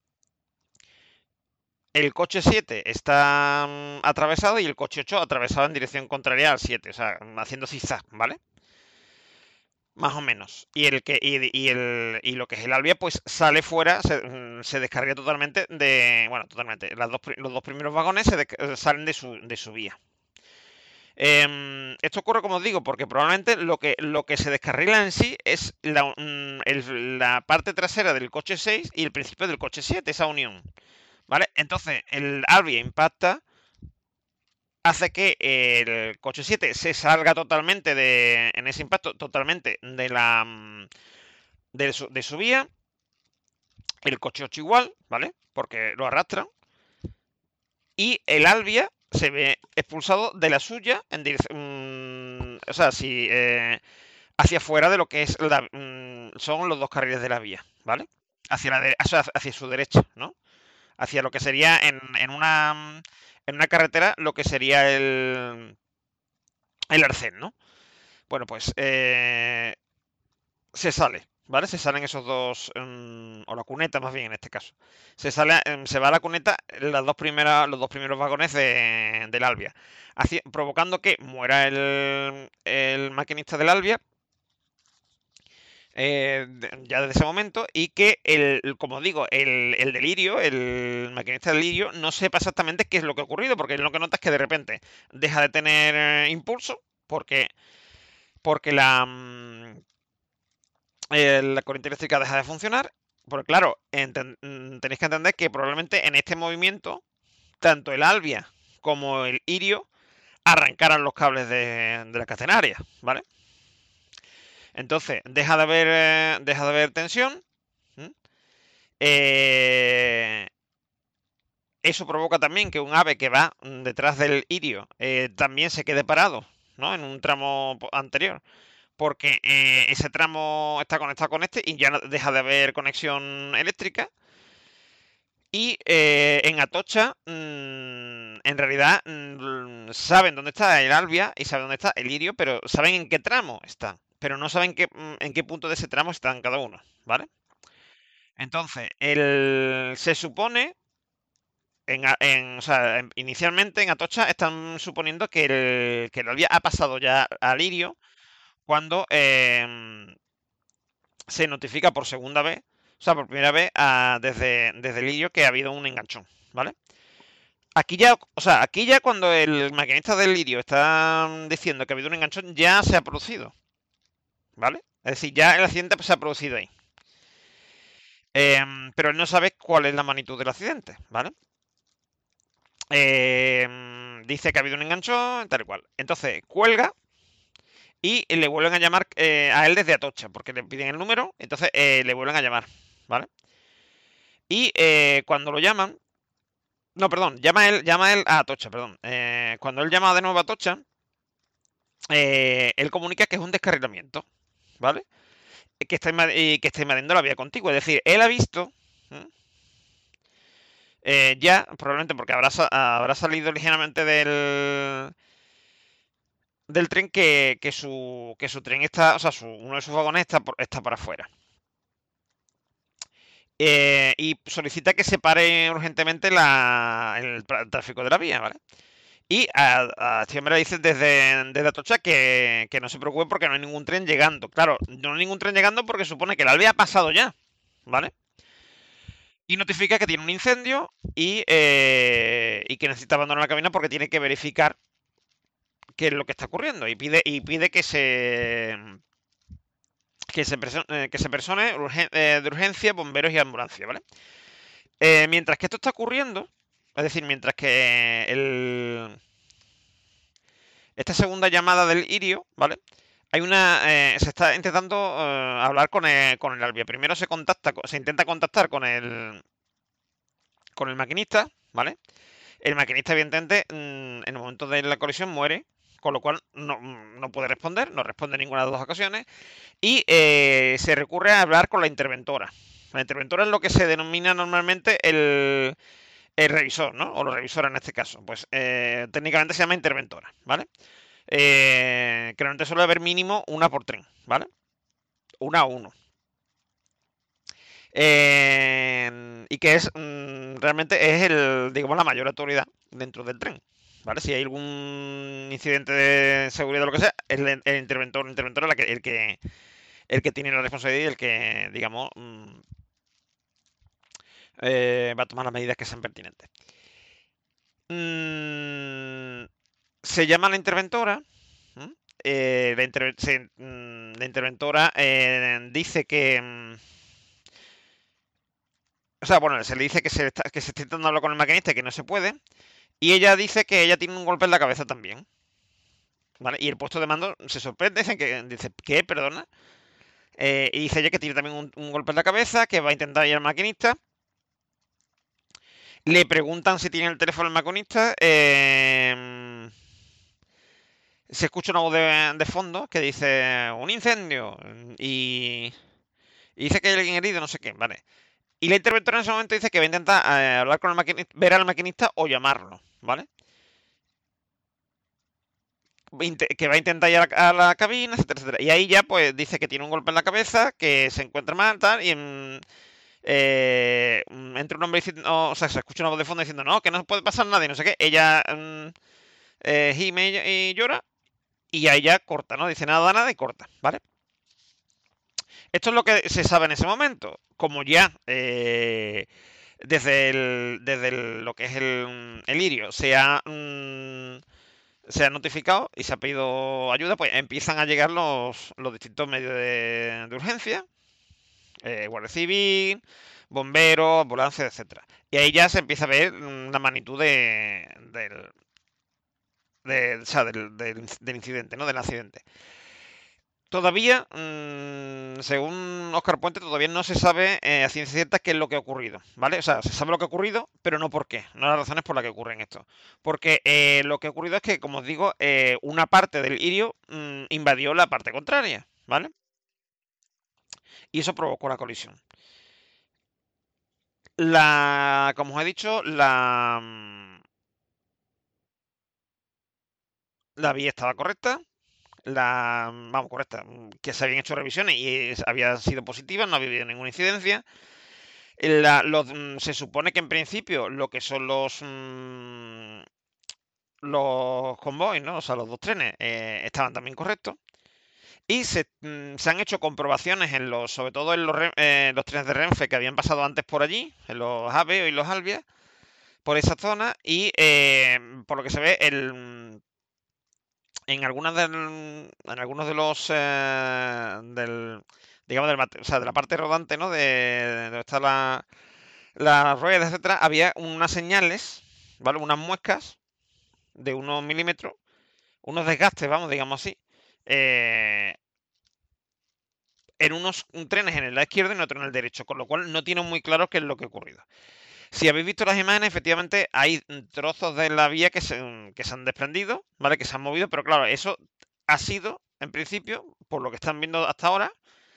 El coche siete está um, atravesado y el coche ocho atravesado en dirección contraria al siete, o sea, haciendo zigzag, ¿vale? Más o menos. Y el que y, y el y lo que es el Albia, pues sale fuera, se, se descarga totalmente de, bueno, totalmente. Las dos, los dos primeros vagones se de, salen de su, de su vía. Eh, esto ocurre, como os digo, porque probablemente lo que, lo que se descarrila en sí es la, el, la parte trasera del coche seis y el principio del coche siete, esa unión, ¿vale? Entonces, el Albia impacta, hace que el coche siete se salga totalmente de, en ese impacto, totalmente de la de su, de su vía. El coche ocho igual, ¿vale? Porque lo arrastra. Y el Albia se ve expulsado de la suya en dirección, mmm, o sea, si eh, hacia afuera de lo que es la, mmm, son los dos carriles de la vía, ¿vale? Hacia la de, o sea, hacia su derecha, ¿no? Hacia lo que sería en, en una en una carretera lo que sería el el arcén, ¿no? Bueno, pues eh, se sale, ¿vale? Se salen esos dos, um, o la cuneta más bien en este caso. Se sale, um, se va a la cuneta las dos primeras, los dos primeros vagones de, del Albia, así, provocando que muera el, el maquinista del Albia eh, ya desde ese momento y que, el, como digo, el, el delirio, el maquinista del Lirio no sepa exactamente qué es lo que ha ocurrido, porque lo que nota es que de repente deja de tener eh, impulso, porque, porque la... Um, Eh, la corriente eléctrica deja de funcionar, porque claro, tenéis que entender que probablemente en este movimiento, tanto el Albia como el Irio arrancaran los cables de, de la catenaria, ¿vale? Entonces, deja de haber, eh, deja de haber tensión. Eh, eso provoca también que un ave que va detrás del Irio eh, también se quede parado, ¿no? En un tramo anterior. porque eh, ese tramo está conectado con este y ya no deja de haber conexión eléctrica. Y eh, en Atocha, mmm, en realidad, mmm, saben dónde está el Albia y saben dónde está el Lirio, pero saben en qué tramo está. Pero no saben qué, en qué punto de ese tramo están cada uno, ¿vale? Entonces, el, se supone, en, en, o sea, en, inicialmente en Atocha están suponiendo que el, que el Albia ha pasado ya a Lirio cuando eh, se notifica por segunda vez, o sea, por primera vez a, desde, desde Lirio que ha habido un enganchón, ¿vale? Aquí ya, o sea, aquí ya cuando el maquinista del Lirio está diciendo que ha habido un enganchón, ya se ha producido, ¿vale? Es decir, ya el accidente pues, se ha producido ahí. Eh, pero él no sabe cuál es la magnitud del accidente, ¿vale? Eh, dice que ha habido un enganchón, tal y cual. Entonces, cuelga y le vuelven a llamar eh, a él desde Atocha, porque le piden el número, entonces eh, le vuelven a llamar, ¿vale? Y eh, cuando lo llaman, no, perdón, llama él, llama él a Atocha, perdón. Eh, cuando él llama de nuevo a Atocha, eh, él comunica que es un descarrilamiento, ¿vale? Que está, y que está invadiendo la vía contigua, es decir, él ha visto... ¿eh? Eh, ya, probablemente porque habrá, habrá salido ligeramente del del tren que, que, su, que su tren está, o sea, su, uno de sus vagones está, por, está para afuera. Eh, y solicita que se pare urgentemente la, el, el tráfico de la vía, ¿vale? Y a, a este hombre le dice desde, desde Atocha que, que no se preocupe porque no hay ningún tren llegando. Claro, no hay ningún tren llegando porque supone que el ALVE ha pasado ya, ¿vale? Y notifica que tiene un incendio y, eh, y que necesita abandonar la cabina porque tiene que verificar qué es lo que está ocurriendo. Y pide, y pide que se que se, eh, que se persone urgen, eh, de urgencia, bomberos y ambulancia, ¿vale? Eh, mientras que esto está ocurriendo, es decir, mientras que el esta segunda llamada del Irio, ¿vale? Hay una, eh, se está intentando eh, hablar con el, con el Albia. Primero se contacta, se intenta contactar con el, con el maquinista, ¿vale? El maquinista, evidentemente, en el momento de la colisión muere, con lo cual no, no puede responder, no responde en ninguna de las dos ocasiones, y eh, se recurre a hablar con la interventora. La interventora es lo que se denomina normalmente el, el revisor, ¿no? O la revisora en este caso. Pues eh, técnicamente se llama interventora, ¿vale? Eh, que normalmente suele haber mínimo una por tren, ¿vale? Una a uno. Eh, y que es mm, realmente es el, digamos, la mayor autoridad dentro del tren, ¿vale? Si hay algún incidente de seguridad o lo que sea, es el, el interventor, el interventor es el que, el que el que tiene la responsabilidad y el que, digamos, mm, eh, va a tomar las medidas que sean pertinentes. Mm, se llama la interventora. Eh, la, inter se, mm, la interventora eh, dice que... Mm, o sea, bueno, se le dice que se, está, que se está intentando hablar con el maquinista y que no se puede. Y ella dice que ella tiene un golpe en la cabeza también. ¿Vale? Y el puesto de mando se sorprende, dicen que, dice, ¿qué? Perdona. Eh, y dice ella que tiene también un, un golpe en la cabeza, que va a intentar ir al maquinista. Le preguntan si tiene el teléfono el maquinista. Eh, se escucha una voz de, de fondo que dice, un incendio. Y, y dice que hay alguien herido, no sé qué, ¿vale? Y la interventora en ese momento dice que va a intentar eh, hablar con el maquinista, ver al maquinista o llamarlo, ¿vale? Que va a intentar ir a la, a la cabina, etcétera, etcétera. Y ahí ya pues dice que tiene un golpe en la cabeza, que se encuentra mal, tal, y en, eh, entre un hombre diciendo, o sea, se escucha una voz de fondo diciendo, no, que no puede pasar nada y no sé qué. Ella mm, eh, gime y llora, y ahí ya corta, ¿no? Dice nada, nada y corta, ¿vale? Esto es lo que se sabe en ese momento. Como ya eh, desde, el, desde el, lo que es el, el Irio se ha, mm, se ha notificado y se ha pedido ayuda, pues empiezan a llegar los, los distintos medios de, de urgencia, eh, Guardia Civil, bomberos, ambulancias, etcétera. Y ahí ya se empieza a ver la magnitud de, del, de, o sea, del, del, del incidente, ¿no? Del accidente. Todavía, mmm, según Óscar Puente, todavía no se sabe eh, a ciencia cierta qué es lo que ha ocurrido, ¿vale? O sea, se sabe lo que ha ocurrido, pero no por qué, no las razones por las que ocurren esto. Porque eh, lo que ha ocurrido es que, como os digo, eh, una parte del Irio mmm, invadió la parte contraria, ¿vale? Y eso provocó la colisión. La, como os he dicho, la, la vía estaba correcta, la, vamos, correcta, que se habían hecho revisiones y había sido positiva, no había habido ninguna incidencia. La, los, se supone que en principio lo que son los mmm, los convoys, ¿no? O sea, los dos trenes eh, estaban también correctos. Y se, mmm, se han hecho comprobaciones en los, sobre todo en los, eh, los trenes de Renfe que habían pasado antes por allí, en los Aveo y los Alvia, por esa zona, y eh, por lo que se ve, el, en algunas del, en algunos de los eh, del, digamos, del, o sea, de la parte rodante, ¿no? De, de donde está la, las ruedas, etcétera, había unas señales, ¿vale? Unas muescas de unos milímetros, unos desgastes, vamos, digamos así, eh, en unos trenes en el lado izquierdo y en otro en el derecho, con lo cual no tiene muy claro qué es lo que ha ocurrido. Si habéis visto las imágenes, efectivamente hay trozos de la vía que se, que se han desprendido, ¿vale? Que se han movido, pero claro, eso ha sido, en principio, por lo que están viendo hasta ahora,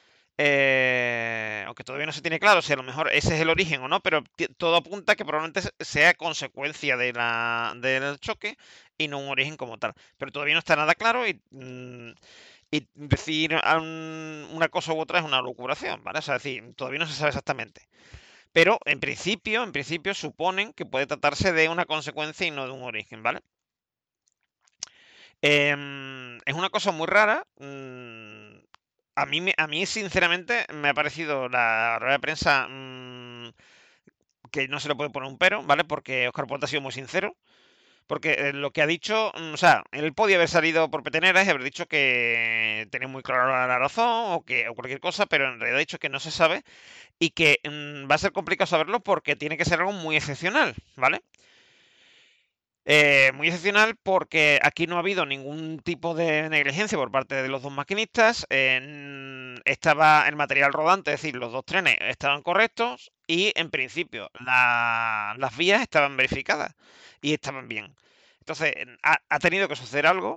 eh, aunque todavía no se tiene claro si a lo mejor ese es el origen o no, pero todo apunta a que probablemente sea consecuencia de la, del choque y no un origen como tal. Pero todavía no está nada claro y, y decir un, una cosa u otra es una locuración, ¿vale? O sea, es decir, todavía no se sabe exactamente. Pero en principio, en principio suponen que puede tratarse de una consecuencia y no de un origen, ¿vale? Eh, es una cosa muy rara. Mm, a mí, a mí, sinceramente, me ha parecido la rueda de prensa mmm, que no se le puede poner un pero, ¿vale? Porque Óscar Puerta ha sido muy sincero. Porque eh, lo que ha dicho, o sea, él podía haber salido por peteneras y haber dicho que tenía muy clara la razón o que o cualquier cosa, pero en realidad ha dicho que no se sabe y que mmm, va a ser complicado saberlo porque tiene que ser algo muy excepcional, ¿vale? Eh, muy excepcional porque aquí no ha habido ningún tipo de negligencia por parte de los dos maquinistas. Eh, estaba el material rodante, es decir, los dos trenes estaban correctos y en principio la, las vías estaban verificadas y estaban bien. Entonces, ha, ha tenido que suceder algo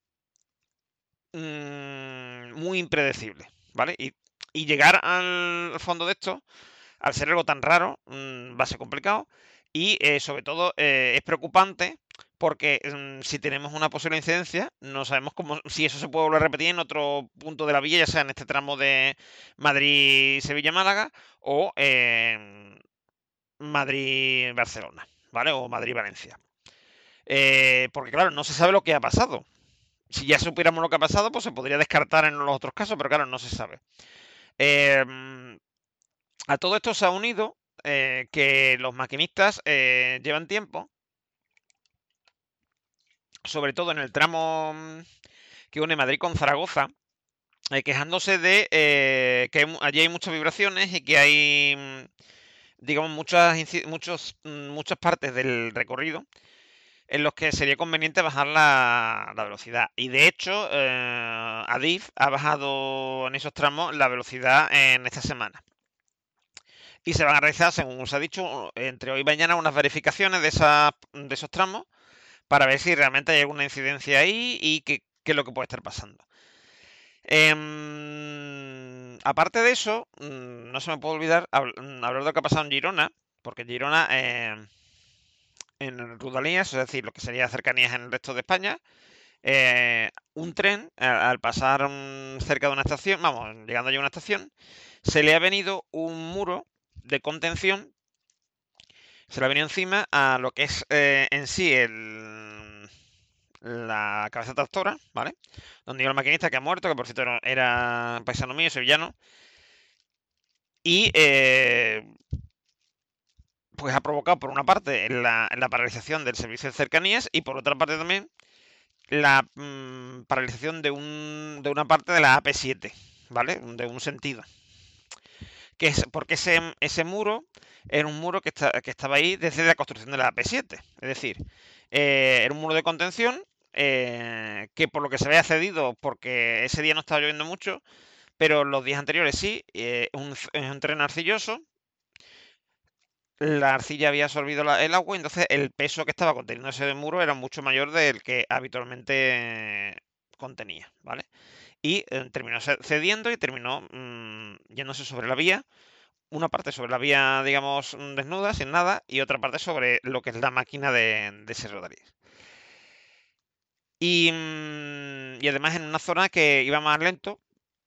mmm, muy impredecible, ¿vale? Y, y llegar al fondo de esto, al ser algo tan raro, mmm, va a ser complicado. Y eh, sobre todo eh, es preocupante porque mmm, si tenemos una posible incidencia, no sabemos cómo, si eso se puede volver a repetir en otro punto de la vía, ya sea en este tramo de Madrid-Sevilla-Málaga o eh, Madrid-Barcelona, ¿vale? O Madrid-Valencia. Eh, porque claro, no se sabe lo que ha pasado. Si ya supiéramos lo que ha pasado, pues se podría descartar en los otros casos, pero claro, no se sabe. Eh, a todo esto se ha unido eh, que los maquinistas eh, llevan tiempo, sobre todo en el tramo que une Madrid con Zaragoza, eh, quejándose de eh, que hay, allí hay muchas vibraciones y que hay, digamos, muchas, muchos, muchas partes del recorrido en los que sería conveniente bajar la, la velocidad. Y de hecho, eh, Adif ha bajado en esos tramos la velocidad en esta semana. Y se van a realizar, según os ha dicho, entre hoy y mañana unas verificaciones de, esa, de esos tramos para ver si realmente hay alguna incidencia ahí y qué, qué es lo que puede estar pasando. Eh, aparte de eso, no se me puede olvidar hablar de lo que ha pasado en Girona, porque en Girona, eh, en Rudalías, es decir, lo que sería cercanías en el resto de España, eh, un tren, al, al pasar um, cerca de una estación, vamos, llegando allí a una estación, se le ha venido un muro de contención, se le ha venido encima a lo que es eh, en sí el, la cabeza tractora, ¿vale? Donde iba el maquinista que ha muerto, que por cierto era, era paisano mío, sevillano, y eh, pues ha provocado por una parte la, la paralización del servicio de cercanías y por otra parte también la mmm, paralización de, un, de una parte de la A P siete, ¿vale? De un sentido. Que es, porque ese, ese muro era un muro que, está, que estaba ahí desde la construcción de la A P siete. Es decir, eh, era un muro de contención eh, que por lo que se había cedido, porque ese día no estaba lloviendo mucho, pero los días anteriores sí, eh, un, es un terreno arcilloso. La arcilla había absorbido la, el agua, entonces el peso que estaba conteniendo ese muro era mucho mayor del que habitualmente contenía, ¿vale? y eh, terminó cediendo y terminó mmm, yéndose sobre la vía. Una parte sobre la vía, digamos, desnuda, sin nada, y otra parte sobre lo que es la máquina de, de ese rodalíes. Y, mmm, y además en una zona que iba más lento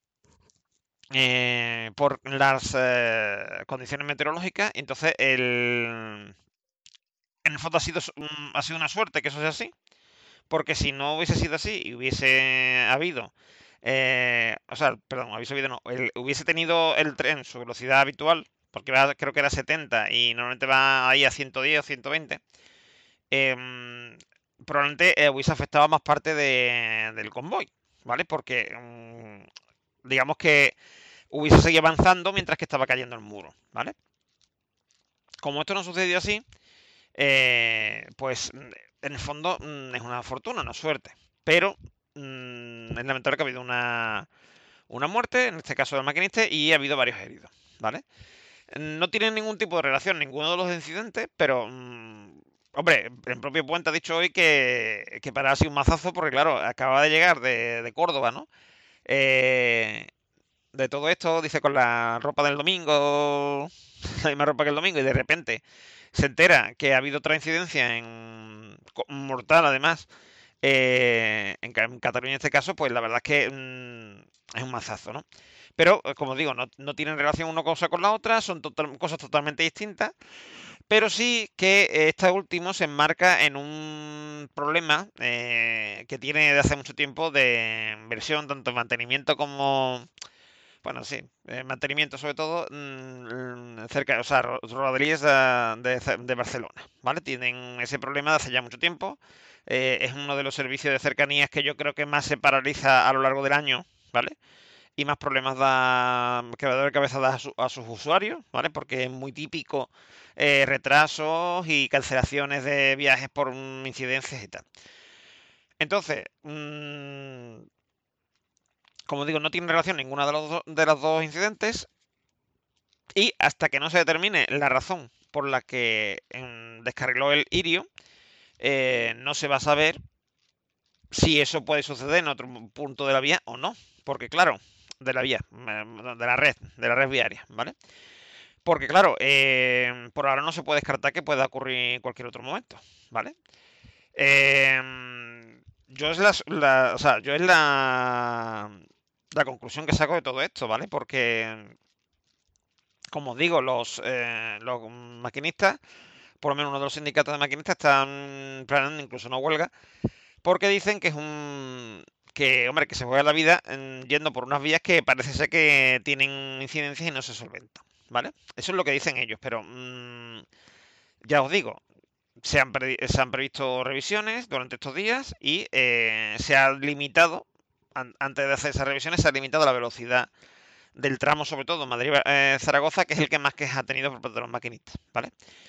eh, por las eh, condiciones meteorológicas. Y entonces, el, en el fondo ha sido, ha sido una suerte que eso sea así, porque si no hubiese sido así y hubiese habido, eh, o sea, perdón, hubiese habido, no, el, hubiese tenido el tren su velocidad habitual, porque va, creo que era setenta y normalmente va ahí a ciento diez o ciento veinte, eh, probablemente eh, hubiese afectado a más parte de, del convoy, ¿vale? Porque um, digamos que hubiese seguido avanzando mientras que estaba cayendo el muro, ¿vale? Como esto no sucedió así, eh, pues en el fondo mmm, es una fortuna, una suerte. Pero mmm, es lamentable que ha habido una, una muerte, en este caso del maquinista, y ha habido varios heridos, ¿vale? No tienen ningún tipo de relación ninguno de los incidentes, pero mmm, hombre, en propio Puente ha dicho hoy que, que para ha sido un mazazo porque, claro, acaba de llegar de, de Córdoba, ¿no? Eh, de todo esto, dice, con la ropa del domingo, la misma ropa que el domingo, y de repente se entera que ha habido otra incidencia en mortal, además, eh, en, en Cataluña en este caso, pues la verdad es que mmm, es un mazazo, ¿no? Pero, como digo, no, no tienen relación una cosa con la otra, son total, cosas totalmente distintas, pero sí que este último se enmarca en un problema eh, que tiene de hace mucho tiempo de inversión, tanto en mantenimiento como... Bueno, sí, eh, mantenimiento sobre todo mmm, cerca, o sea, rodalíes de, de, de Barcelona, ¿vale? Tienen ese problema de hace ya mucho tiempo. Eh, es uno de los servicios de cercanías que yo creo que más se paraliza a lo largo del año, ¿vale? Y más problemas da quebradero de cabeza da a, su, a sus usuarios, ¿vale? Porque es muy típico eh, retrasos y cancelaciones de viajes por incidencias y tal. Entonces, mmm, como digo, no tiene relación ninguna de los, do, de los dos incidentes. Y hasta que no se determine la razón por la que eh, descarriló el Irio, eh, no se va a saber si eso puede suceder en otro punto de la vía o no. Porque claro, de la vía, de la red, de la red viaria, ¿vale? Porque claro, eh, por ahora no se puede descartar que pueda ocurrir en cualquier otro momento, ¿vale? Eh, yo es la, la, o sea, yo es la, la conclusión que saco de todo esto, ¿vale? Porque como os digo, los, eh, los maquinistas, por lo menos uno de los sindicatos de maquinistas, están planeando incluso una huelga, porque dicen que es un... que, hombre, que se juega la vida en, yendo por unas vías que parece ser que tienen incidencias y no se solventan, ¿vale? Eso es lo que dicen ellos, pero mmm, ya os digo, se han, pre se han previsto revisiones durante estos días y eh, se ha limitado, an antes de hacer esas revisiones, se ha limitado la velocidad del tramo, sobre todo Madrid-Zaragoza, eh, que es el que más quejas ha tenido por parte de los maquinistas, ¿vale?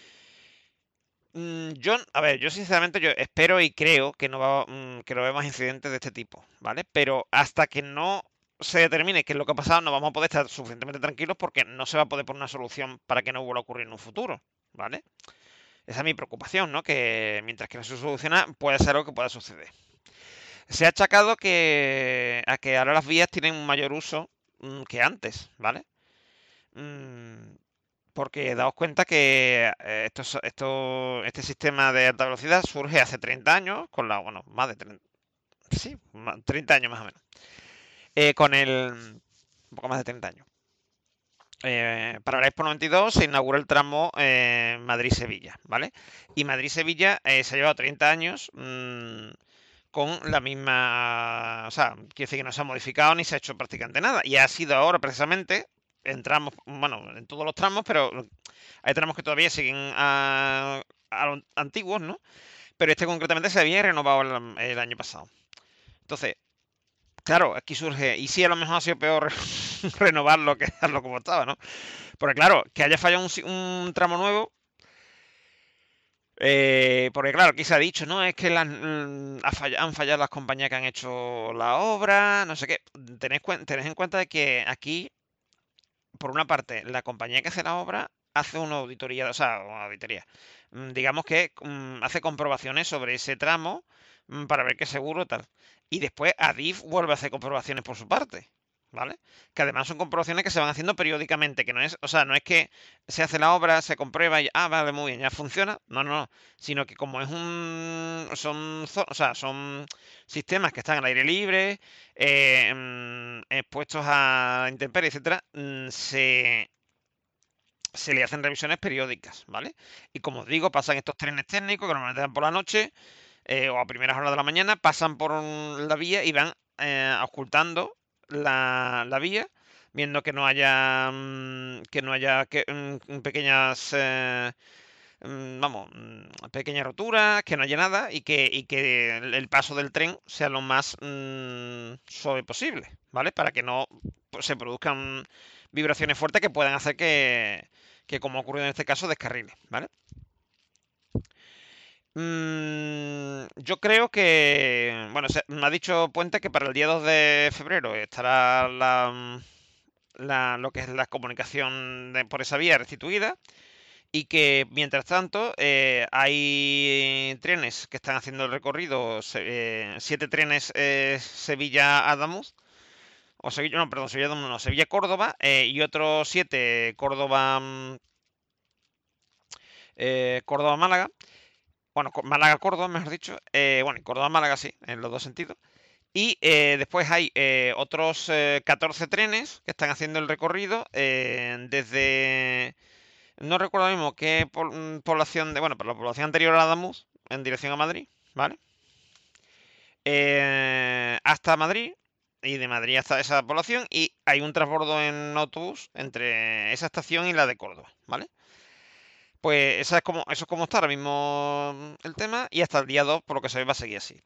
Mm, yo, a ver, yo sinceramente yo espero y creo que no va, mm, que no veo más incidentes de este tipo, ¿vale? Pero hasta que no se determine qué es lo que ha pasado, no vamos a poder estar suficientemente tranquilos porque no se va a poder poner una solución para que no vuelva a ocurrir en un futuro, ¿vale? Esa es mi preocupación, ¿no? Que mientras que no se soluciona, puede ser algo que pueda suceder. Se ha achacado que a que ahora las vías tienen un mayor uso mmm, que antes, ¿vale? Mmm, porque daos cuenta que eh, esto, esto, este sistema de alta velocidad surge hace treinta años, con la, bueno, más de treinta, sí, treinta años más o menos, eh, con el, un poco más de treinta años. Eh, para la Expo noventa y dos se inauguró el tramo eh, Madrid-Sevilla, ¿vale? Y Madrid-Sevilla eh, se ha llevado treinta años mmm, con la misma... O sea, quiere decir que no se ha modificado ni se ha hecho prácticamente nada. Y ha sido ahora precisamente en tramos, bueno, en todos los tramos, pero hay tramos que todavía siguen a, a los antiguos, ¿no? Pero este concretamente se había renovado el, el año pasado. Entonces, claro, aquí surge, y sí, a lo mejor ha sido peor renovarlo que dejarlo como estaba, ¿no? Porque claro, que haya fallado un, un tramo nuevo, eh, porque claro, aquí se ha dicho, ¿no? Es que las, mm, ha fallado, han fallado las compañías que han hecho la obra, no sé qué. Tened, tened en cuenta de que aquí, por una parte, la compañía que hace la obra hace una auditoría, o sea, una auditoría, digamos que um, hace comprobaciones sobre ese tramo um, para ver que es seguro tal. y después Adif vuelve a hacer comprobaciones por su parte, ¿vale? Que además son comprobaciones que se van haciendo periódicamente, que no es, o sea, no es que se hace la obra, se comprueba y, ah, vale, muy bien, ya funciona, no, no, no, sino que como es un, son, o sea, son sistemas que están al aire libre, eh, expuestos a intemperies, etcétera, se... se le hacen revisiones periódicas, ¿vale? Y como os digo, pasan estos trenes técnicos que normalmente van por la noche eh, o a primeras horas de la mañana, pasan por un, la vía y van eh, ocultando la, la vía, viendo que no haya mmm, que no haya que, mmm, pequeñas eh, mmm, vamos mmm, pequeñas roturas, que no haya nada y que, y que el, el paso del tren sea lo más mmm, suave posible, ¿vale? Para que no pues, se produzcan vibraciones fuertes que puedan hacer que, que como ha ocurrido en este caso, descarrile, ¿vale? Mm, yo creo que, bueno, se, me ha dicho Puente que para el día dos de febrero estará la, la, lo que es la comunicación de, por esa vía restituida y que mientras tanto eh, hay trenes que están haciendo el recorrido, eh, siete trenes eh, Sevilla-Adamuz, o Sevilla, no, perdón, Sevilla, no, Sevilla-Córdoba eh, y otros siete Córdoba, eh, Córdoba-Málaga. Bueno, Málaga-Córdoba, mejor dicho. Eh, bueno, y Córdoba-Málaga sí, en los dos sentidos. Y eh, después hay eh, otros eh, catorce trenes que están haciendo el recorrido eh, desde... No recuerdo mismo qué población de... Bueno, pero la población anterior a Adamuz, en dirección a Madrid, ¿vale? Eh, hasta Madrid, y de Madrid hasta esa población, y hay un transbordo en autobús entre esa estación y la de Córdoba, ¿vale? Pues esa es como, eso es como está ahora mismo el tema, y hasta el día dos, por lo que se ve, va a seguir así.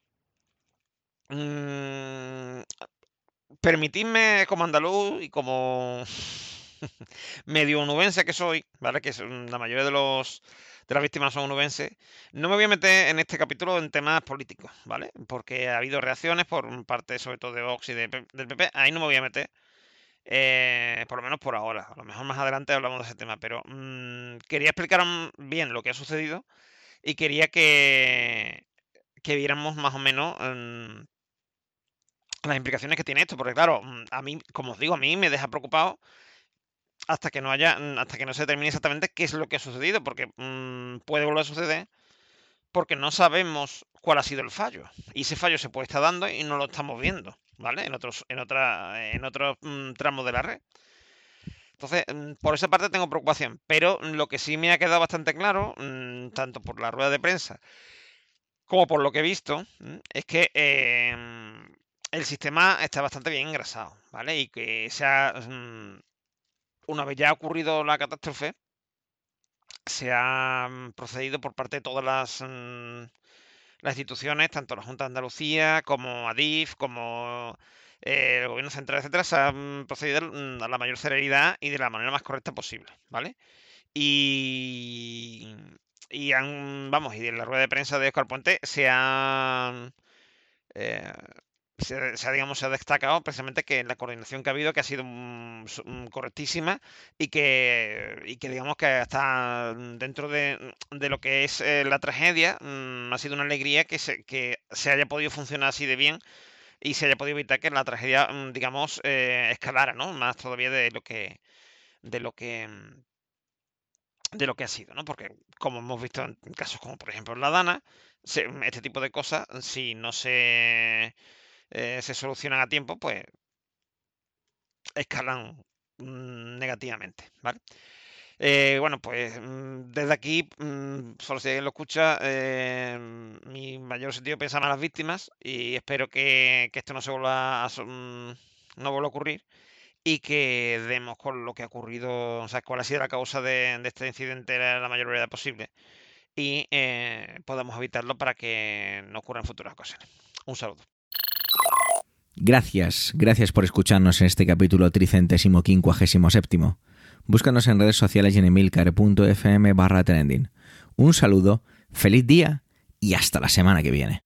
Mm, permitidme, como andaluz y como medio onubense que soy, ¿vale? Que la mayoría de los de las víctimas son onubenses. No me voy a meter en este capítulo en temas políticos, ¿vale? Porque ha habido reacciones por parte, sobre todo de Vox y de, del P P. Ahí no me voy a meter. Eh, por lo menos por ahora. A lo mejor más adelante hablamos de ese tema. Pero mmm, quería explicar bien lo que ha sucedido y quería que, que viéramos más o menos mmm, las implicaciones que tiene esto. Porque claro, a mí, como os digo, a mí me deja preocupado hasta que no haya, hasta que no se determine exactamente qué es lo que ha sucedido, porque mmm, puede volver a suceder, porque no sabemos cuál ha sido el fallo. Y ese fallo se puede estar dando y no lo estamos viendo, ¿vale? En otros, en otra, en otros mmm, tramos de la red. Entonces, mmm, por esa parte tengo preocupación. Pero lo que sí me ha quedado bastante claro, mmm, tanto por la rueda de prensa como por lo que he visto, mmm, es que eh, el sistema está bastante bien engrasado, ¿vale? Y que se ha... Mmm, una vez ya ha ocurrido la catástrofe, se ha procedido por parte de todas las, mmm, las instituciones, tanto la Junta de Andalucía como Adif, como eh, el Gobierno Central, etcétera, se han procedido a la mayor celeridad y de la manera más correcta posible, ¿vale? Y, y han, vamos, y en la rueda de prensa de Óscar Puente se han... Eh, Se, se, digamos, se ha destacado precisamente que la coordinación que ha habido que ha sido um, um, correctísima y que, y que digamos que está dentro de, de lo que es eh, la tragedia, um, ha sido una alegría que se, que se haya podido funcionar así de bien y se haya podido evitar que la tragedia, um, digamos, eh, escalara, ¿no? Más todavía de lo que de lo que de lo que ha sido, ¿no? Porque como hemos visto en casos como por ejemplo la Dana, se, este tipo de cosas, si no se Eh, se solucionan a tiempo, pues escalan mmm, negativamente, ¿vale? Eh, bueno, pues mmm, desde aquí, mmm, solo si alguien lo escucha, eh, mi mayor sentido pensar a las víctimas y espero que, que esto no se vuelva a, mmm, no vuelva a ocurrir y que demos con lo que ha ocurrido, o sea, cuál ha sido la causa de, de este incidente la mayor brevedad posible y eh, podamos evitarlo para que no ocurra en futuras ocasiones. Un saludo. Gracias, gracias por escucharnos en este capítulo tricentésimo quincuagésimo séptimo. Búscanos en redes sociales y en emilcar punto f m barra trending. Un saludo, feliz día y hasta la semana que viene.